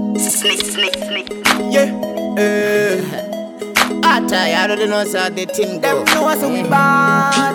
Slick. Yeah. I tired of the nose of the thing go. Them know us we bad.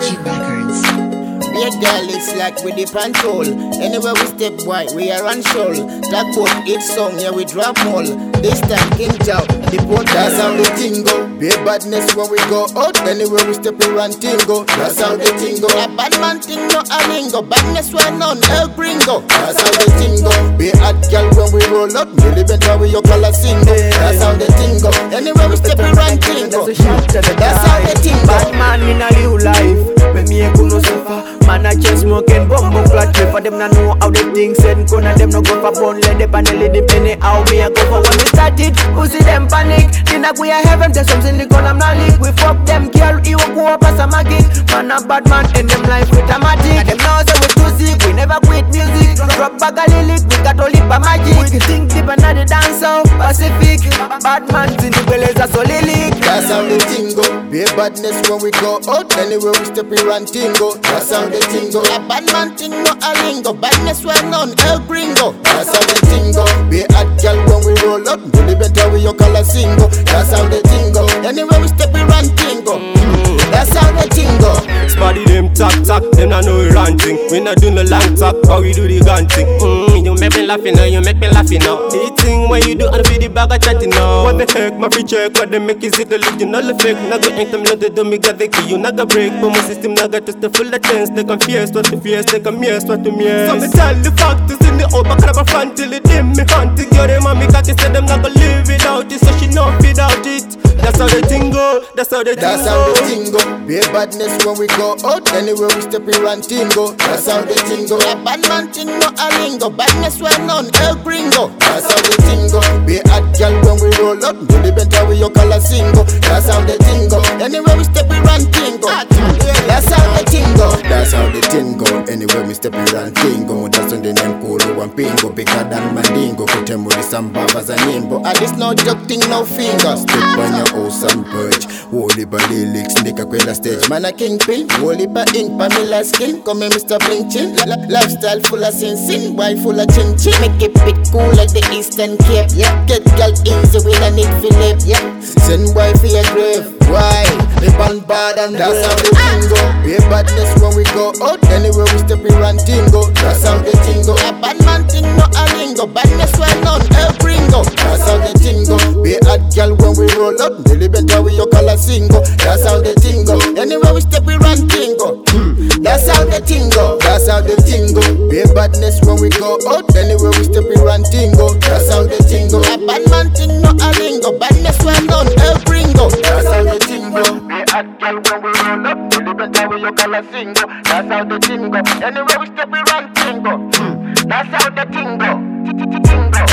Big girl, it's like we dip and toll. Anywhere we step, boy, we are on shoal. That boat, each song, yeah, we drop all. This time, King Chow, the boat, that's how the thing go. Be badness when we go out. Anywhere we step, we run tingo. That's how the thing go. A bad man thing, no a lingo. Badness when none, El Gringo. That's how the thing go. Be hot girl when we roll up. Really better with your color single. That's how the thing go. Anywhere we step, we run tingo. That's how the thing go. Bad man in a new life. When me and no suffer. Man I just smoking bumbo flat. For them not know how the things send. Kuna them no go for bone. Let the panel the penny. How me a go for when we started. Who see them panic? Then we are heaven. There's something they call them not leak. We fuck them girl. You go up as a magic. Man a bad man in them life with a magic. And them now say we too sick. We never quit music. Drop bag a lyric. We got only for magic. We think deep and the dance out Pacific. Bad man in the bellies are so lyric. That's how the thing go. Be badness when we go out. Anywhere we step, we run tingo. That's how the thing go. A bad man thing, no a lingo. Badness well known, El Gringo. That's how the thing go. Be hot girl when we roll up. Really better with your color single. That's how the thing go. Anywhere we step, we run tingo. That's how the thing go. Spotty them talk, them not know we ranting. We not do no long talk, but we do the gun thing. You make me laughing now, you make me laughing now. The thing when you do on the video bag of chatting now. What the heck, my free check, what they make is it the original effect. Naga ain't them let them me got the key, you naga break. But my system naga just the full of chance. They confuse what the fears, they come yes, what the mears. So me tell the factors in the old back of a front till it dim me hunt to get them and me got to say them not gonna live without it. So she know without it. That's how the thing go, that's how the thing go. That's how the thing go. Be badness when we go out. Anywhere we step, we run tingo. That's how the thing go. A bad man thing, no a lingo. Badness well known, El Gringo. That's how the thing go. Be hot girl when we roll up. Really better with your color single. That's how the thing go. Anywhere we step, we run tingo. That's how the thing go. That's how the thing go. Anywhere we step, we run tingo. That's on the name Kolo and Pingo. Bigger than Mandingo. Kutemu with some babas and nimbo. And this no joke thing, no fingers. Step on your house and perch. Holy by lyrics, make a quella stage. Man a kingpin. Holy by ink, Pamela skin. Come here, Mr. Bling Chin. Lifestyle full of sin. Why full of chin chin. Make it bit cool like the Eastern Cape. Yeah. Get girl easy with a need Philip. Yeah. Send boy for your grave. Why? They ban bad and that's how the thing go. Be badness when we go out. Anywhere we step, we run tingo. That's how the thing go. A bad man thing, no a lingo. Badness well known, El Gringo. That's how the thing go. Be hot girl when we roll up. Really better with your color single. That's how the thing go. Anywhere we step, we run tingo. That's how the thing go. That's how the thing go. Be badness when we go out. Anywhere we step, we run tingo. That's how the thing go. A bad man thing, no a lingo. Badness well known, El Gringo. That's how the thing go. Be hot girl when we roll up. Really better with your color single. That's how the thing go. Anywhere we step, we run tingo. That's how the thing go.